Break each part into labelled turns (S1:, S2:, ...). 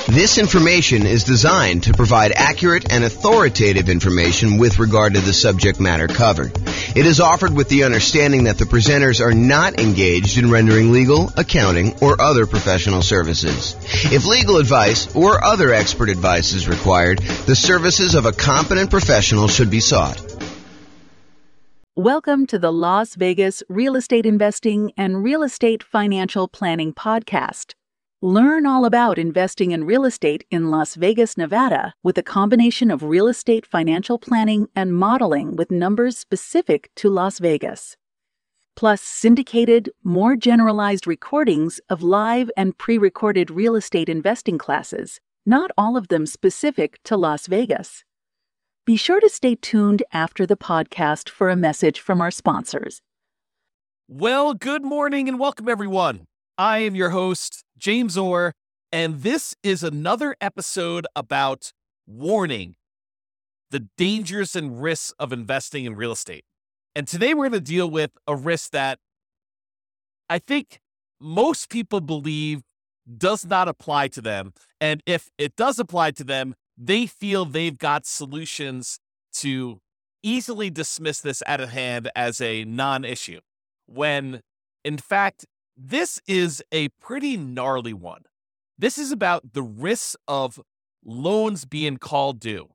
S1: This information is designed to provide accurate and authoritative information with regard to the subject matter covered. It is offered with the understanding that the presenters are not engaged in rendering legal, accounting, or other professional services. If legal advice or other expert advice is required, the services of a competent professional should be sought.
S2: Welcome to the Las Vegas Real Estate Investing and Real Estate Financial Planning Podcast. Learn all about investing in real estate in Las Vegas, Nevada, with a combination of real estate financial planning and modeling with numbers specific to Las Vegas. Plus syndicated, more generalized recordings of live and pre-recorded real estate investing classes, not all of them specific to Las Vegas. Be sure to stay tuned after the podcast for a message from our sponsors.
S3: Well, good morning and welcome, everyone. I am your host, James Orr, and this is another episode about warning the dangers and risks of investing in real estate. And today we're going to deal with a risk that I think most people believe does not apply to them. And if it does apply to them, they feel they've got solutions to easily dismiss this out of hand as a non-issue, when in fact, this is a pretty gnarly one. This is about the risks of loans being called due.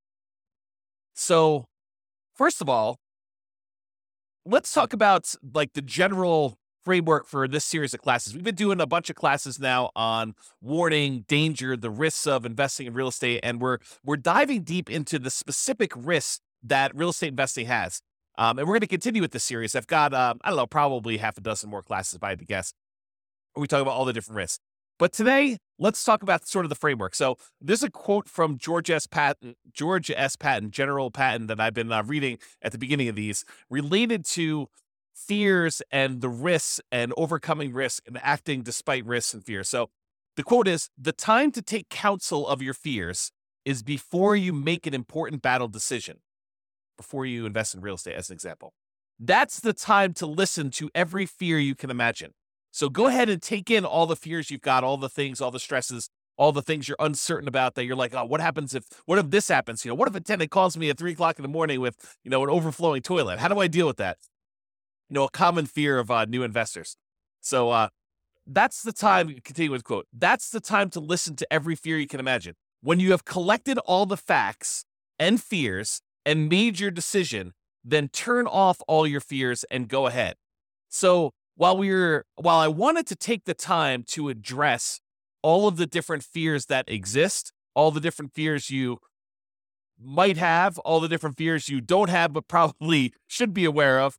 S3: So, first of all, let's talk about like the general framework for this series of classes. We've been doing a bunch of classes now on warning, danger, the risks of investing in real estate, and we're diving deep into the specific risks that real estate investing has. And we're going to continue with this series. I've got, probably half a dozen more classes, if I had to guess. We talk about all the different risks. But today, let's talk about sort of the framework. So there's a quote from George S. Patton, General Patton, that I've been reading at the beginning of these, related to fears and the risks and overcoming risk and acting despite risks and fears. So the quote is, "The time to take counsel of your fears is before you make an important battle decision." Before you invest in real estate, as an example. That's the time to listen to every fear you can imagine. So go ahead and take in all the fears you've got, all the things, all the stresses, all the things you're uncertain about that you're like, oh, what if this happens? What if a tenant calls me at 3 o'clock in the morning with, an overflowing toilet? How do I deal with that? A common fear of new investors. So that's the time, continue with the quote, "That's the time to listen to every fear you can imagine. When you have collected all the facts and fears and made your decision, then turn off all your fears and go ahead." So while I wanted to take the time to address all of the different fears that exist, all the different fears you might have, all the different fears you don't have but probably should be aware of,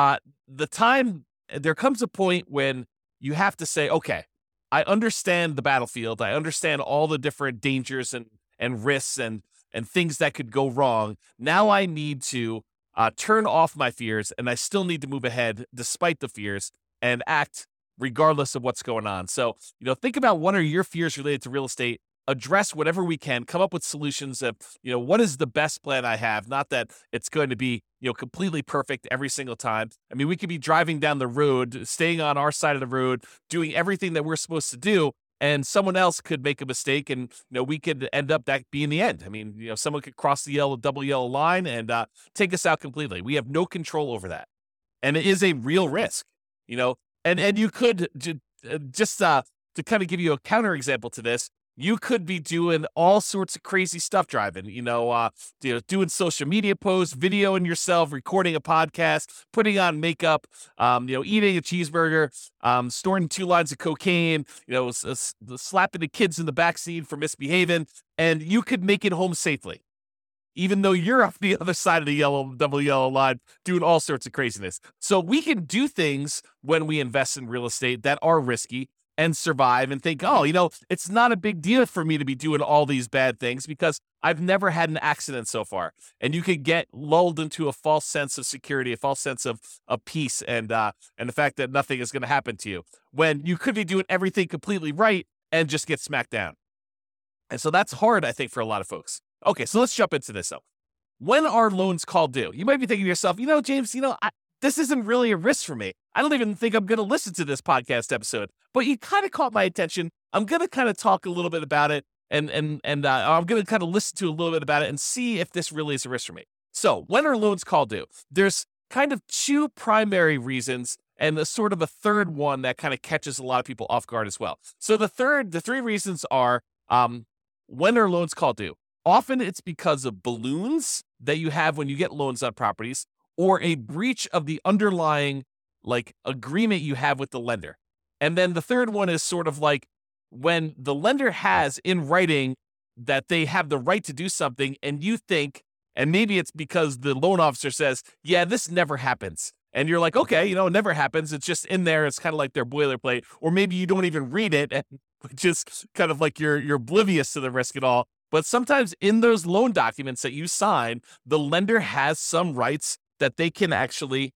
S3: there comes a point when you have to say, okay, I understand the battlefield. I understand all the different dangers and risks and things that could go wrong. Now I need to turn off my fears, and I still need to move ahead despite the fears and act regardless of what's going on. So, think about what are your fears related to real estate, address whatever we can, come up with solutions of, what is the best plan I have? Not that it's going to be, completely perfect every single time. I mean, we could be driving down the road, staying on our side of the road, doing everything that we're supposed to do, and someone else could make a mistake, and we could end up that being the end. I mean, someone could cross the double yellow line and take us out completely. We have no control over that, and it is a real risk. And you could just to kind of give you a counter example to this, you could be doing all sorts of crazy stuff driving. Doing social media posts, videoing yourself, recording a podcast, putting on makeup, eating a cheeseburger, storing 2 lines of cocaine, slapping the kids in the backseat for misbehaving, and you could make it home safely, even though you're off the other side of the double yellow line doing all sorts of craziness. So we can do things when we invest in real estate that are risky and survive and think, it's not a big deal for me to be doing all these bad things because I've never had an accident so far. And you could get lulled into a false sense of security, a false sense of peace, and the fact that nothing is going to happen to you when you could be doing everything completely right and just get smacked down. And so that's hard, I think, for a lot of folks. Okay, so let's jump into this though. When are loans called due? You might be thinking to yourself, James, this isn't really a risk for me. I don't even think I'm going to listen to this podcast episode, but you kind of caught my attention. I'm going to kind of talk a little bit about it. And I'm going to kind of listen to a little bit about it and see if this really is a risk for me. So when are loans called due? There's kind of two primary reasons and a sort of a third one that kind of catches a lot of people off guard as well. So the three reasons are, when are loans called due? Often it's because of balloons that you have when you get loans on properties, or a breach of the underlying agreement you have with the lender. And then the third one is sort of like when the lender has in writing that they have the right to do something, and you think, and maybe it's because the loan officer says, yeah, this never happens. And you're like, okay, it never happens. It's just in there. It's kind of like their boilerplate. Or maybe you don't even read it, and just kind of like you're oblivious to the risk at all. But sometimes in those loan documents that you sign, the lender has some rights that they can actually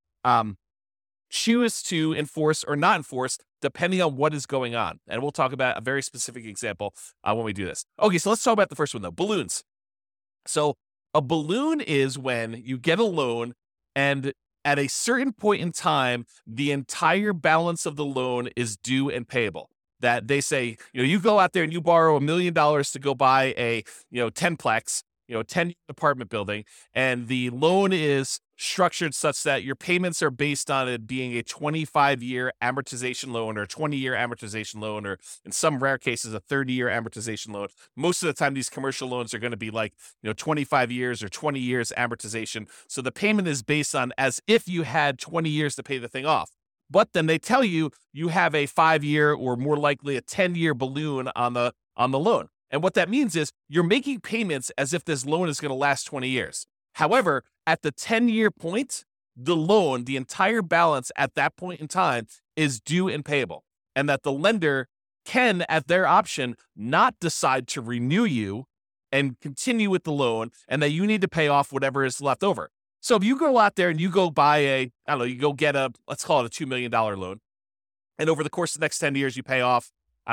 S3: choose to enforce or not enforce depending on what is going on. And we'll talk about a very specific example when we do this. Okay, so let's talk about the first one though, balloons. So a balloon is when you get a loan and at a certain point in time, the entire balance of the loan is due and payable. That they say, you go out there and you borrow $1 million to go buy a, 10-plex, 10 apartment building, and the loan is structured such that your payments are based on it being a 25-year amortization loan or a 20-year amortization loan, or in some rare cases, a 30-year amortization loan. Most of the time, these commercial loans are going to be 25 years or 20 years amortization. So the payment is based on as if you had 20 years to pay the thing off. But then they tell you you have a 5-year or more likely a 10-year balloon on the loan. And what that means is you're making payments as if this loan is going to last 20 years. However, at the 10-year point, the loan, the entire balance at that point in time is due and payable. And that the lender can, at their option, not decide to renew you and continue with the loan, and that you need to pay off whatever is left over. So if you go out there and you go buy you go get let's call it a $2 million loan. And over the course of the next 10 years, you pay off,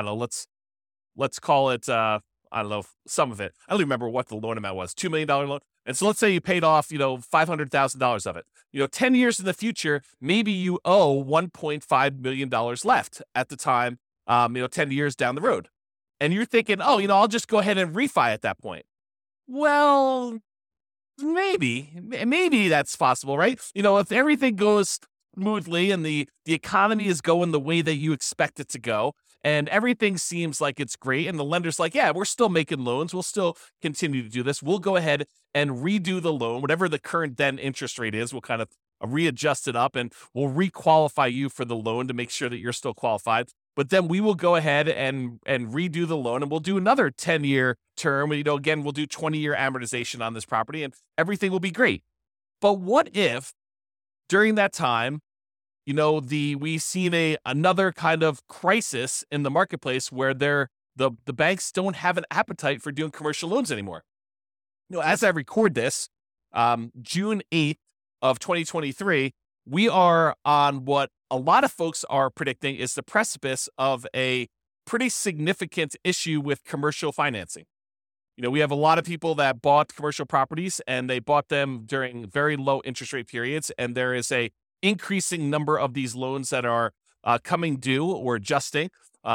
S3: let's call it, some of it. I don't remember what the loan amount was, $2 million loan. And so let's say you paid off, $500,000 of it. 10 years in the future, maybe you owe $1.5 million left at the time, 10 years down the road. And you're thinking, I'll just go ahead and refi at that point. Well, maybe that's possible, right? If everything goes smoothly and the economy is going the way that you expect it to go, and everything seems like it's great, and the lender's like, yeah, we're still making loans, we'll still continue to do this, we'll go ahead and redo the loan, whatever the current then interest rate is, we'll kind of readjust it up, and we'll requalify you for the loan to make sure that you're still qualified. But then we will go ahead and redo the loan, and we'll do another 10-year term. Again, we'll do 20-year amortization on this property, and everything will be great. But what if during that time, we've seen another kind of crisis in the marketplace where the banks don't have an appetite for doing commercial loans anymore. As I record this, June 8th of 2023, we are on what a lot of folks are predicting is the precipice of a pretty significant issue with commercial financing. We have a lot of people that bought commercial properties, and they bought them during very low interest rate periods, and there is a increasing number of these loans that are coming due or adjusting.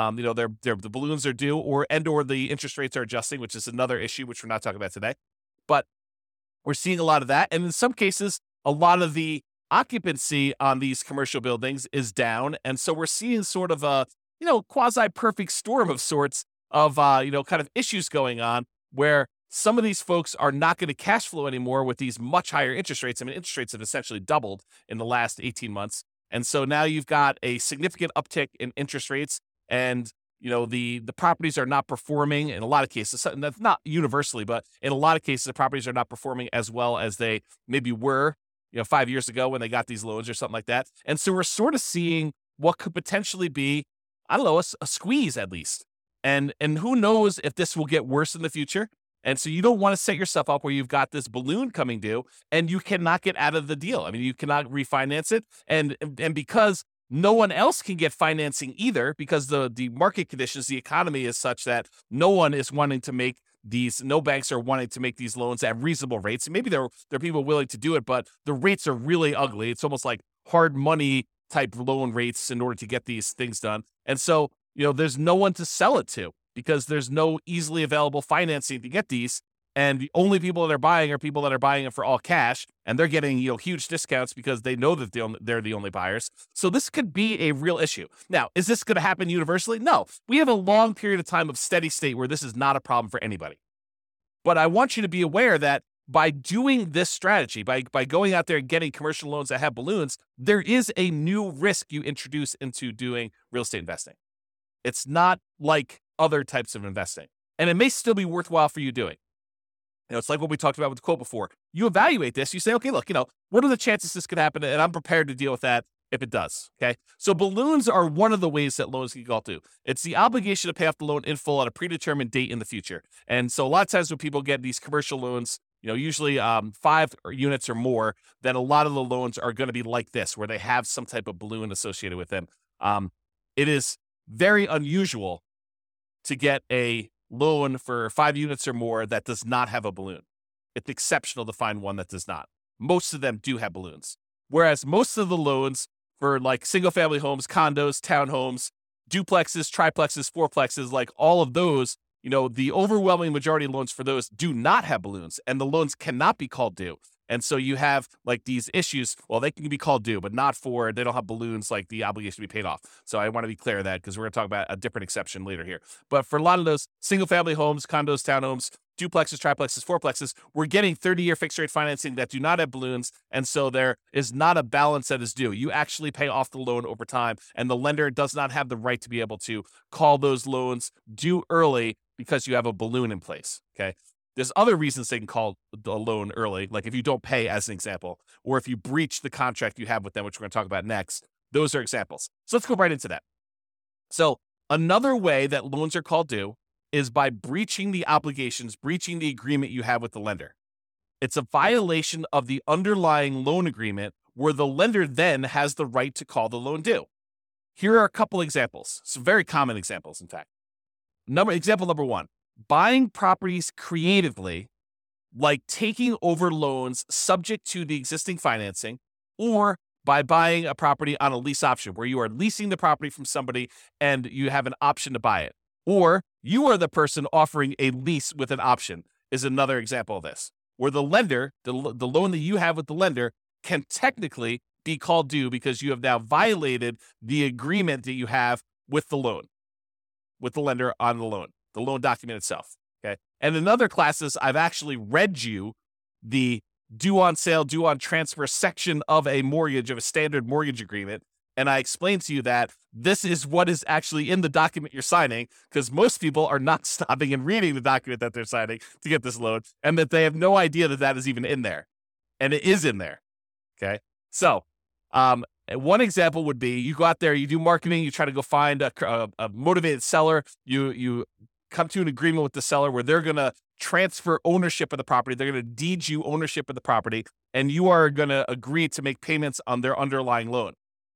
S3: The balloons are due, or the interest rates are adjusting, which is another issue which we're not talking about today. But we're seeing a lot of that, and in some cases, a lot of the occupancy on these commercial buildings is down, and so we're seeing sort of a quasi-perfect storm of sorts of kind of issues going on where some of these folks are not going to cash flow anymore with these much higher interest rates. I mean, interest rates have essentially doubled in the last 18 months. And so now you've got a significant uptick in interest rates, and, the properties are not performing in a lot of cases. That's not universally, but in a lot of cases, the properties are not performing as well as they maybe were, 5 years ago when they got these loans or something like that. And so we're sort of seeing what could potentially be, a squeeze at least. And who knows if this will get worse in the future. And so you don't want to set yourself up where you've got this balloon coming due and you cannot get out of the deal. I mean, you cannot refinance it. And because no one else can get financing either, because the market conditions, the economy is such that no one is wanting to make no banks are wanting to make these loans at reasonable rates. And maybe there are people willing to do it, but the rates are really ugly. It's almost like hard money type loan rates in order to get these things done. And so, there's no one to sell it to because there's no easily available financing to get these. And the only people that are buying are people that are buying it for all cash, and they're getting huge discounts because they know that they're the only buyers. So this could be a real issue. Now, is this going to happen universally? No. We have a long period of time of steady state where this is not a problem for anybody. But I want you to be aware that by doing this strategy, by going out there and getting commercial loans that have balloons, there is a new risk you introduce into doing real estate investing. It's not like other types of investing, and it may still be worthwhile for you doing. It's like what we talked about with the quote before. You evaluate this. You say, okay, look, what are the chances this could happen? And I'm prepared to deal with that if it does. Okay. So balloons are one of the ways that loans can go to. It's the obligation to pay off the loan in full at a predetermined date in the future. And so a lot of times when people get these commercial loans, usually 5 units or more, then a lot of the loans are going to be like this, where they have some type of balloon associated with them. It is very unusual to get a loan for 5 units or more that does not have a balloon. It's exceptional to find one that does not. Most of them do have balloons. Whereas most of the loans for like single family homes, condos, townhomes, duplexes, triplexes, fourplexes, like all of those, the overwhelming majority of loans for those do not have balloons, and the loans cannot be called due. And so you have like these issues. Well, they can be called due, but they don't have balloons, like the obligation to be paid off. So I want to be clear of that, because we're going to talk about a different exception later here. But for a lot of those single family homes, condos, townhomes, duplexes, triplexes, fourplexes, we're getting 30-year fixed rate financing that do not have balloons. And so there is not a balance that is due. You actually pay off the loan over time, and the lender does not have the right to be able to call those loans due early because you have a balloon in place. Okay. There's other reasons they can call the loan early, like if you don't pay, as an example, or if you breach the contract you have with them, which we're going to talk about next. Those are examples. So let's go right into that. So another way that loans are called due is by breaching the obligations, breaching the agreement you have with the lender. It's a violation of the underlying loan agreement where the lender then has the right to call the loan due. Here are a couple examples, some very common examples, in fact. Example number 1. Buying properties creatively, like taking over loans subject to the existing financing, or by buying a property on a lease option, where you are leasing the property from somebody and you have an option to buy it. Or you are the person offering a lease with an option, is another example of this, where the lender, the loan that you have with the lender, can technically be called due because you have now violated the agreement that you have with the loan, with the lender on the loan document itself. Okay. And in other classes, I've actually read you the due on sale, due on transfer section of a mortgage, of a standard mortgage agreement. And I explained to you that this is what is actually in the document you're signing, because most people are not stopping and reading the document that they're signing to get this loan, and that they have no idea that that is even in there. And it is in there. Okay. So, one example would be you go out there, you do marketing, you try to go find a motivated seller, you come to an agreement with the seller where they're going to transfer ownership of the property. They're going to deed you ownership of the property, and you are going to agree to make payments on their underlying loan.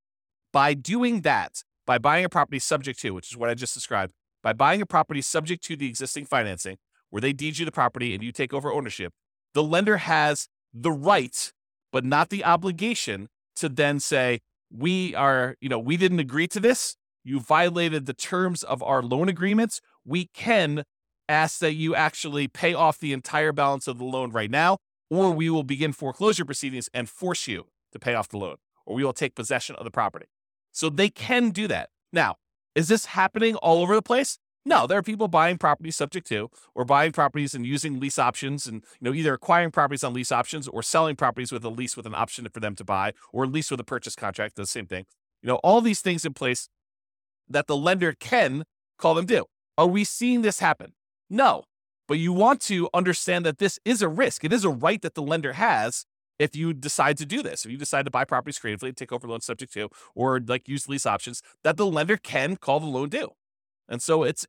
S3: By doing that, by buying a property subject to, which is what I just described, by buying a property subject to the existing financing, where they deed you the property and you take over ownership, the lender has the right, but not the obligation, to then say, we didn't agree to this. You violated the terms of our loan agreements. We can ask that you actually pay off the entire balance of the loan right now, or we will begin foreclosure proceedings and force you to pay off the loan, or we will take possession of the property. So they can do that. Now, is this happening all over the place? No, there are people buying properties subject to, or buying properties and using lease options, and either acquiring properties on lease options or selling properties with a lease with an option for them to buy, or a lease with a purchase contract, the same thing. All these things in place that the lender can call them due. Are we seeing this happen? No, but you want to understand that this is a risk. It is a right that the lender has if you decide to do this. If you decide to buy properties creatively, take over loans subject to, or like use lease options, that the lender can call the loan due. And so it's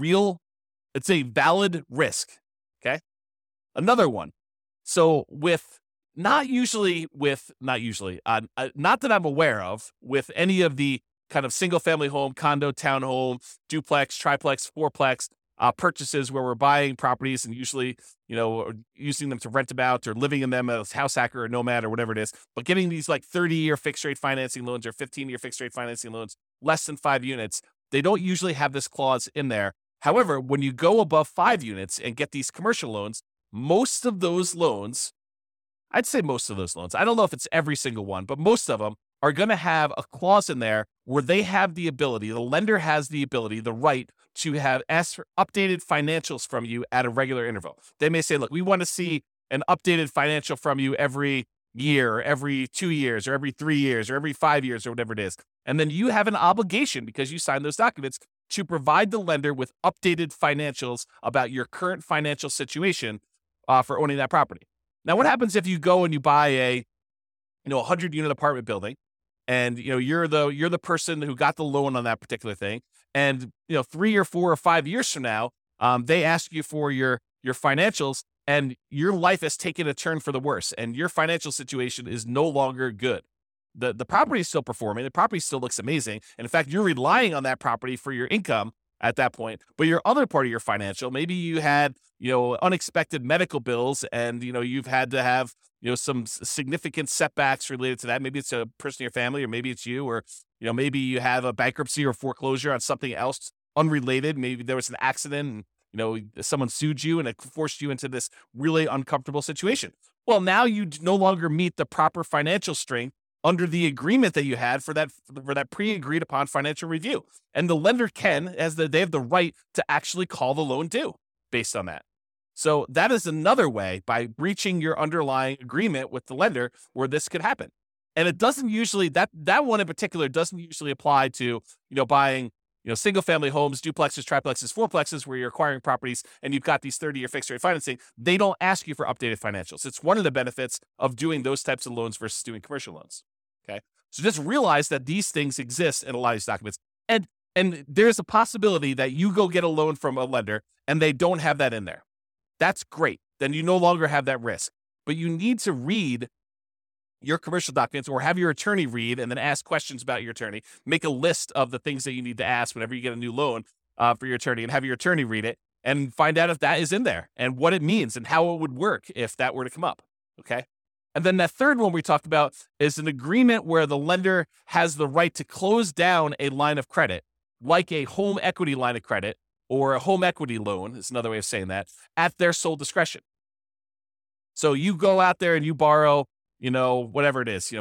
S3: a valid risk. Okay. Another one. So not that I'm aware of, with any of the kind of single family home, condo, townhome, duplex, triplex, fourplex purchases where we're buying properties and usually, using them to rent them out or living in them as house hacker or nomad or whatever it is, but getting these like 30-year fixed rate financing loans or 15-year fixed rate financing loans, less than 5 units, they don't usually have this clause in there. However, when you go above 5 units and get these commercial loans, most of those loans, I'd say most of those loans, I don't know if it's every single one, but most of them are going to have a clause in there where they have the ability, the lender has the ability, the right to ask for updated financials from you at a regular interval. They may say, look, we want to see an updated financial from you every year, or every 2 years, or every 3 years, or every 5 years, or whatever it is. And then you have an obligation, because you signed those documents, to provide the lender with updated financials about your current financial situation for owning that property. Now, what happens if you go and you buy a 100-unit apartment building, and you're the person who got the loan on that particular thing, and 3 or 4 or 5 years from now, they ask you for your financials, and your life has taken a turn for the worse, and your financial situation is no longer good. The property is still performing. The property still looks amazing. And in fact, you're relying on that property for your income at that point. But your other part of your financial, maybe you had, unexpected medical bills, and, you've had to have, some significant setbacks related to that. Maybe it's a person in your family, or maybe it's you, or, maybe you have a bankruptcy or foreclosure on something else unrelated. Maybe there was an accident and, someone sued you and it forced you into this really uncomfortable situation. Well, now you no longer meet the proper financial strength under the agreement that you had for that pre-agreed upon financial review. And the lender they have the right to actually call the loan due based on that. So that is another way, by breaching your underlying agreement with the lender, where this could happen. And it doesn't usually, that one in particular doesn't usually apply to, buying, single family homes, duplexes, triplexes, fourplexes, where you're acquiring properties and you've got these 30-year fixed rate financing. They don't ask you for updated financials. It's one of the benefits of doing those types of loans versus doing commercial loans. Okay. So just realize that these things exist in a lot of these documents. And there's a possibility that you go get a loan from a lender and they don't have that in there. That's great. Then you no longer have that risk. But you need to read your commercial documents, or have your attorney read, and then ask questions about your attorney. Make a list of the things that you need to ask whenever you get a new loan for your attorney, and have your attorney read it and find out if that is in there and what it means and how it would work if that were to come up. Okay. And then that third one we talked about is an agreement where the lender has the right to close down a line of credit, like a home equity line of credit or a home equity loan, is another way of saying that, at their sole discretion. So you go out there and you borrow, whatever it is,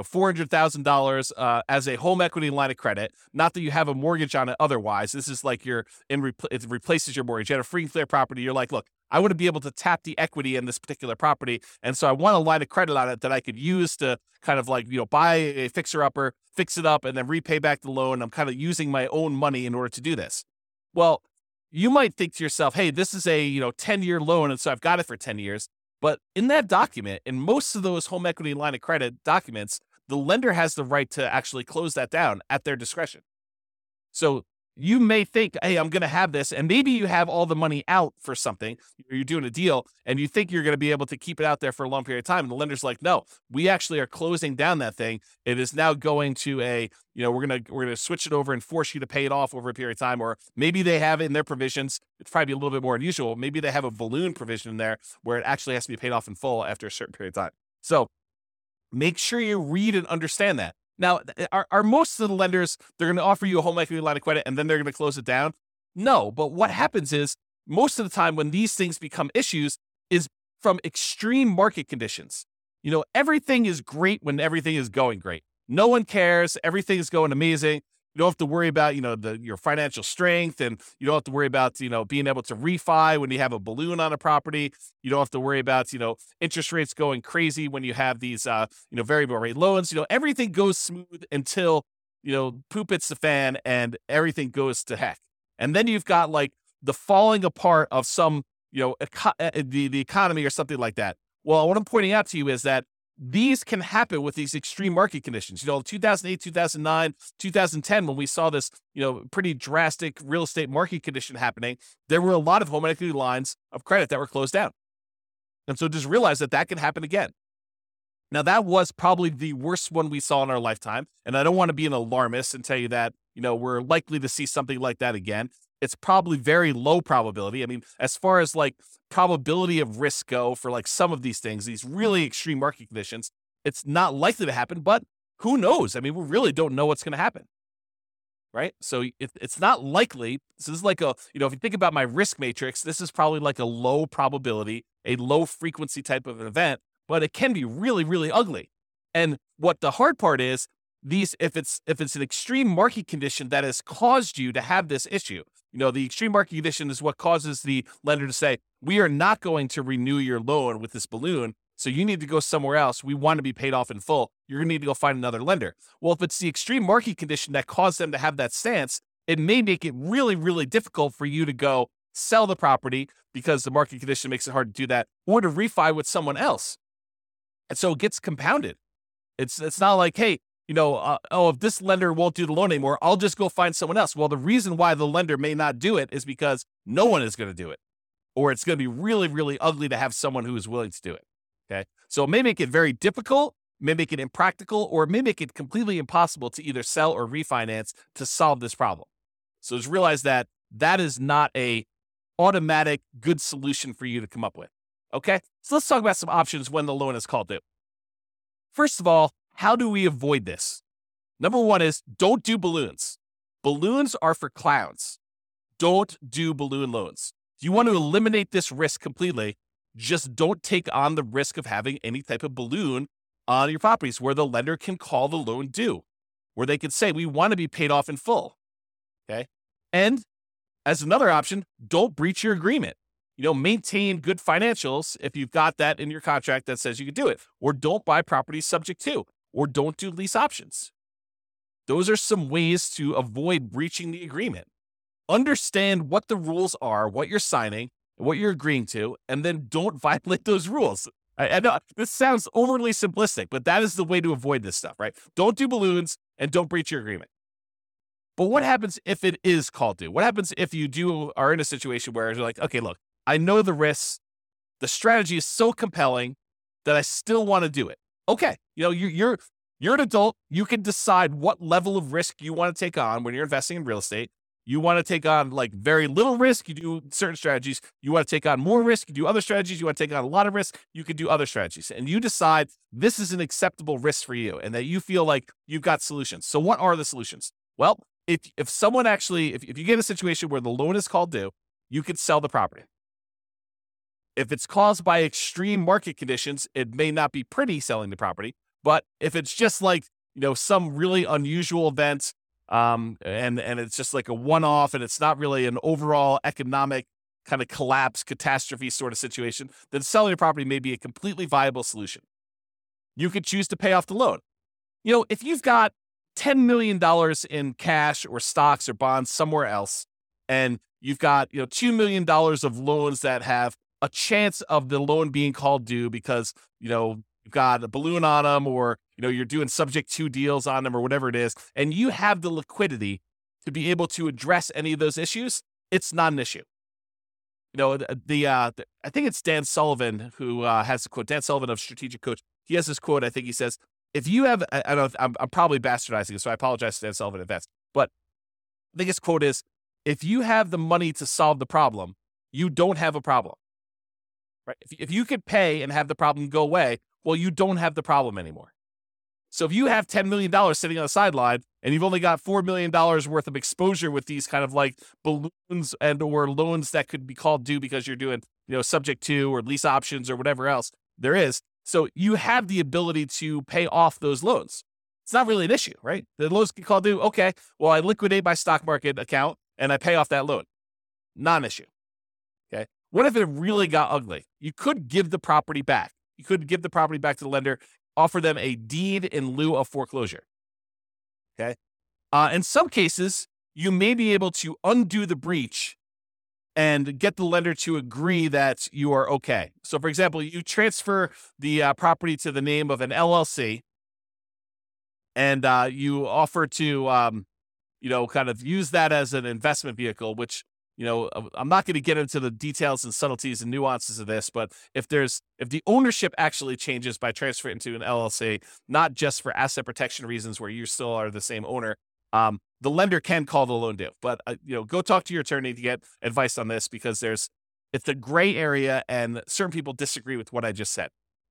S3: $400,000 as a home equity line of credit. Not that you have a mortgage on it otherwise. This is like it replaces your mortgage. You had a free and clear property. You're like, look, I want to be able to tap the equity in this particular property. And so I want a line of credit on it that I could use to kind of like, buy a fixer-upper, fix it up, and then repay back the loan. I'm kind of using my own money in order to do this. Well, you might think to yourself, hey, this is a 10-year loan, and so I've got it for 10 years. But in that document, in most of those home equity line of credit documents, the lender has the right to actually close that down at their discretion. So you may think, hey, I'm going to have this, and maybe you have all the money out for something, or you're doing a deal, and you think you're going to be able to keep it out there for a long period of time. And the lender's like, no, we actually are closing down that thing. It is now going to we're going to switch it over and force you to pay it off over a period of time. Or maybe they have it in their provisions. It's probably a little bit more unusual. Maybe they have a balloon provision in there where it actually has to be paid off in full after a certain period of time. So make sure you read and understand that. Now, are most of the lenders, they're going to offer you a home equity line of credit and then they're going to close it down? No, but what happens is most of the time when these things become issues is from extreme market conditions. Everything is great when everything is going great. No one cares. Everything is going amazing. You don't have to worry about, your financial strength, and you don't have to worry about, being able to refi when you have a balloon on a property. You don't have to worry about, interest rates going crazy when you have these, variable rate loans. Everything goes smooth until, poop hits the fan and everything goes to heck. And then you've got like the falling apart of some, the economy or something like that. Well, what I'm pointing out to you is that these can happen with these extreme market conditions. 2008, 2009, 2010, when we saw this, pretty drastic real estate market condition happening, there were a lot of home equity lines of credit that were closed down. And so just realize that can happen again. Now, that was probably the worst one we saw in our lifetime. And I don't want to be an alarmist and tell you that, we're likely to see something like that again. It's probably very low probability. I mean, as far as like probability of risk go for like some of these things, these really extreme market conditions, it's not likely to happen, but who knows? I mean, we really don't know what's going to happen. right? So it's not likely. This is like if you think about my risk matrix, this is probably like a low probability, a low frequency type of an event, but it can be really, really ugly. And what the hard part is, if it's an extreme market condition that has caused you to have this issue, the extreme market condition is what causes the lender to say, we are not going to renew your loan with this balloon, so you need to go somewhere else. We want to be paid off in full. You're going to need to go find another lender. Well, if it's the extreme market condition that caused them to have that stance, it may make it really, really difficult for you to go sell the property because the market condition makes it hard to do that, or to refi with someone else. And so it gets compounded. It's not like, hey, if this lender won't do the loan anymore, I'll just go find someone else. Well, the reason why the lender may not do it is because no one is going to do it, or it's going to be really, really ugly to have someone who is willing to do it. Okay. So it may make it very difficult, may make it impractical, or it may make it completely impossible to either sell or refinance to solve this problem. So just realize that is not a automatic good solution for you to come up with. Okay. So let's talk about some options when the loan is called due. First of all, how do we avoid this? Number one is don't do balloons. Balloons are for clowns. Don't do balloon loans. If you want to eliminate this risk completely, just don't take on the risk of having any type of balloon on your properties where the lender can call the loan due, where they can say, we want to be paid off in full. Okay. And as another option, don't breach your agreement. Maintain good financials if you've got that in your contract that says you can do it, or don't buy properties subject to, or don't do lease options. Those are some ways to avoid breaching the agreement. Understand what the rules are, what you're signing, what you're agreeing to, and then don't violate those rules. I know this sounds overly simplistic, but that is the way to avoid this stuff, right? Don't do balloons and don't breach your agreement. But what happens if it is called due? What happens if you are in a situation where you're like, okay, look, I know the risks. The strategy is so compelling that I still want to do it. Okay, you're an adult. You can decide what level of risk you want to take on when you're investing in real estate. You want to take on like very little risk, you do certain strategies. You want to take on more risk, you do other strategies. You want to take on a lot of risk, you can do other strategies. And you decide this is an acceptable risk for you and that you feel like you've got solutions. So what are the solutions? Well, if someone actually, if you get a situation where the loan is called due, you could sell the property. If it's caused by extreme market conditions, it may not be pretty selling the property. But if it's just like, some really unusual event, and it's just like a one-off and it's not really an overall economic kind of collapse, catastrophe sort of situation, then selling the property may be a completely viable solution. You could choose to pay off the loan. If you've got $10 million in cash or stocks or bonds somewhere else, and you've got, $2 million of loans that have a chance of the loan being called due because, you've got a balloon on them, or, you're doing subject to deals on them, or whatever it is, and you have the liquidity to be able to address any of those issues, it's not an issue. I think it's Dan Sullivan who has the quote, Dan Sullivan of Strategic Coach. He has this quote. I think he says, if you have, I don't know, I'm probably bastardizing it, so I apologize to Dan Sullivan in advance, but I think his quote is, if you have the money to solve the problem, you don't have a problem. Right? If you could pay and have the problem go away, well, you don't have the problem anymore. So if you have $10 million sitting on the sideline and you've only got $4 million worth of exposure with these kind of like balloons and or loans that could be called due because you're doing, subject to or lease options or whatever else there is. So you have the ability to pay off those loans. It's not really an issue, right? The loans get called due. Okay, well, I liquidate my stock market account and I pay off that loan. Non-issue. Okay. What if it really got ugly? You could give the property back. You could give the property back to the lender, offer them a deed in lieu of foreclosure. Okay. In some cases, you may be able to undo the breach and get the lender to agree that you are okay. So, for example, you transfer the property to the name of an LLC, and you offer to, kind of use that as an investment vehicle, which, I'm not going to get into the details and subtleties and nuances of this, but if the ownership actually changes by transferring into an LLC, not just for asset protection reasons where you still are the same owner, the lender can call the loan due. But, go talk to your attorney to get advice on this, because it's a gray area and certain people disagree with what I just said. Okay.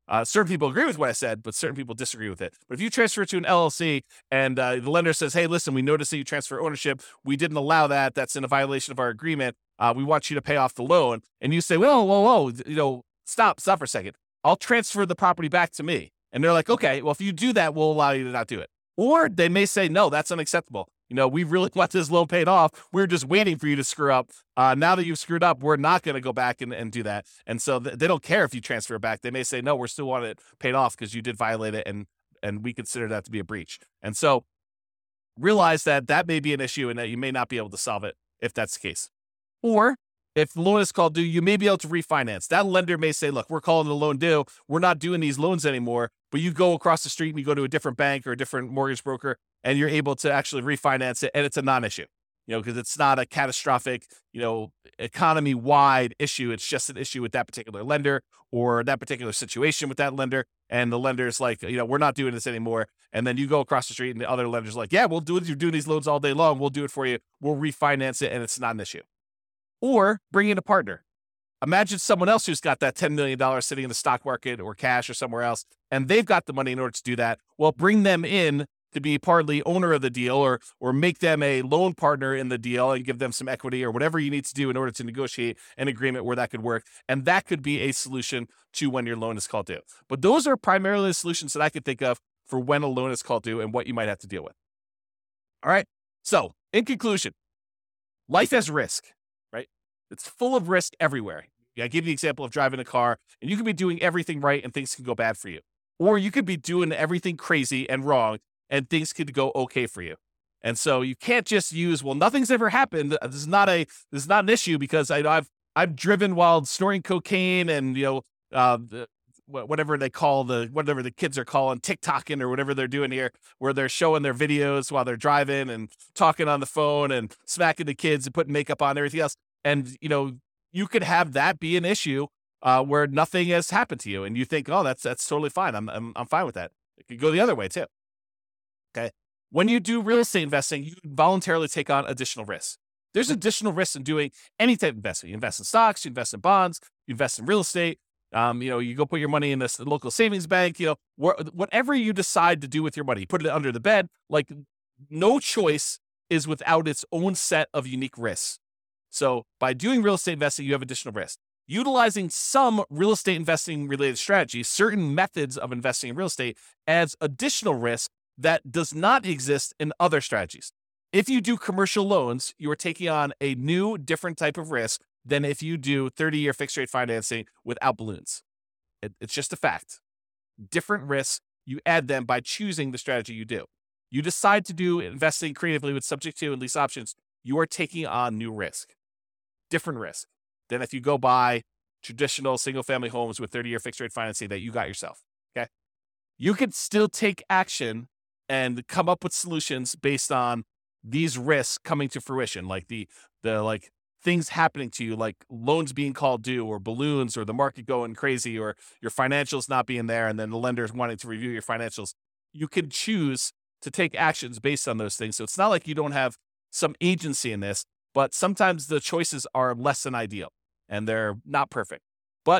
S3: Certain people agree with what I said, but certain people disagree with it. But if you transfer it to an LLC and the lender says, hey, listen, we noticed that you transfer ownership. We didn't allow that. That's in a violation of our agreement. We want you to pay off the loan. And you say, whoa, stop for a second. I'll transfer the property back to me. And they're like, okay, well, if you do that, we'll allow you to not do it. Or they may say, no, that's unacceptable. We really want this loan paid off. We're just waiting for you to screw up. Now that you've screwed up, we're not going to go back and do that. And so they don't care if you transfer it back. They may say, no, we're still want it paid off because you did violate it, and we consider that to be a breach. And so realize that may be an issue and that you may not be able to solve it if that's the case. Or if the loan is called due, you may be able to refinance. That lender may say, look, we're calling the loan due. We're not doing these loans anymore. But you go across the street and you go to a different bank or a different mortgage broker, and you're able to actually refinance it. And it's a non-issue, because it's not a catastrophic, economy-wide issue. It's just an issue with that particular lender or that particular situation with that lender. And the lender's like, we're not doing this anymore. And then you go across the street and the other lender's like, yeah, we'll do it. You're doing these loans all day long. We'll do it for you. We'll refinance it. And it's not an issue. Or bring in a partner. Imagine someone else who's got that $10 million sitting in the stock market or cash or somewhere else, and they've got the money in order to do that. Well, bring them in to be partly owner of the deal or make them a loan partner in the deal and give them some equity or whatever you need to do in order to negotiate an agreement where that could work. And that could be a solution to when your loan is called due. But those are primarily the solutions that I could think of for when a loan is called due and what you might have to deal with. All right. So in conclusion, life has risk, right? It's full of risk everywhere. I give you the example of driving a car, and you could be doing everything right and things can go bad for you. Or you could be doing everything crazy and wrong and things could go okay for you. And so you can't just use, well, nothing's ever happened. This is not an issue because I've driven while snorting cocaine and whatever the kids are calling TikToking or whatever they're doing here, where they're showing their videos while they're driving and talking on the phone and smacking the kids and putting makeup on and everything else. And you could have that be an issue where nothing has happened to you, and you think, oh, that's totally fine. I'm fine with that. It could go the other way too. Okay. When you do real estate investing, you voluntarily take on additional risks. There's additional risks in doing any type of investment. You invest in stocks, you invest in bonds, you invest in real estate. You go put your money in this local savings bank. Whatever you decide to do with your money, you put it under the bed. Like, no choice is without its own set of unique risks. So by doing real estate investing, you have additional risk. Utilizing some real estate investing related strategies, certain methods of investing in real estate, adds additional risk that does not exist in other strategies. If you do commercial loans, you are taking on a new, different type of risk than if you do 30-year fixed rate financing without balloons. It's just a fact. Different risks, you add them by choosing the strategy you do. You decide to do investing creatively with subject to and lease options, you are taking on new risk. Different risk than if you go buy traditional single-family homes with 30-year fixed rate financing that you got yourself. Okay, you could still take action and come up with solutions based on these risks coming to fruition, like the things happening to you, like loans being called due, or balloons, or the market going crazy, or your financials not being there, and then the lenders wanting to review your financials. You can choose to take actions based on those things. So it's not like you don't have some agency in this. But sometimes the choices are less than ideal and they're not perfect. But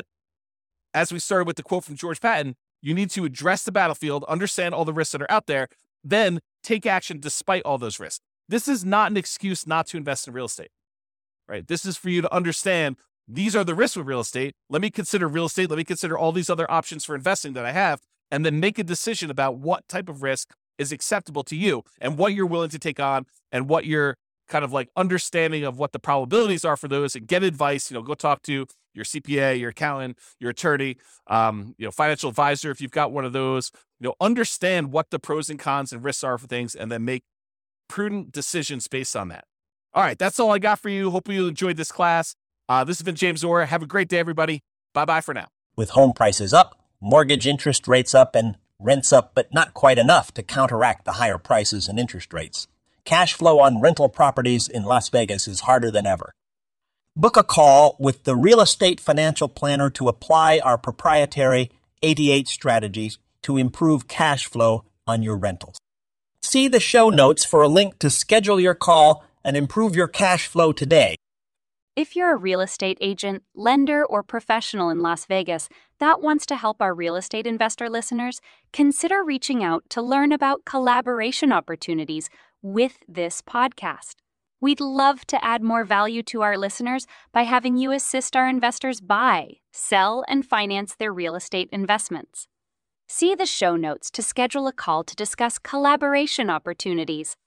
S3: as we started with the quote from George Patton, you need to address the battlefield, understand all the risks that are out there, then take action despite all those risks. This is not an excuse not to invest in real estate, right? This is for you to understand these are the risks with real estate. Let me consider real estate. Let me consider all these other options for investing that I have, and then make a decision about what type of risk is acceptable to you and what you're willing to take on and what you're kind of like understanding of what the probabilities are for those, and get advice. Go talk to your CPA, your accountant, your attorney, financial advisor if you've got one of those. Understand what the pros and cons and risks are for things, and then make prudent decisions based on that. All right, that's all I got for you. Hope you enjoyed this class. This has been James Orr. Have a great day, everybody. Bye-bye for now.
S4: With home prices up, mortgage interest rates up, and rents up, but not quite enough to counteract the higher prices and interest rates, cash flow on rental properties in Las Vegas is harder than ever. Book a call with the Real Estate Financial Planner to apply our proprietary 88 strategies to improve cash flow on your rentals. See the show notes for a link to schedule your call and improve your cash flow today.
S5: If you're a real estate agent, lender, or professional in Las Vegas that wants to help our real estate investor listeners, consider reaching out to learn about collaboration opportunities with this podcast. We'd love to add more value to our listeners by having you assist our investors buy, sell, and finance their real estate investments. See the show notes to schedule a call to discuss collaboration opportunities.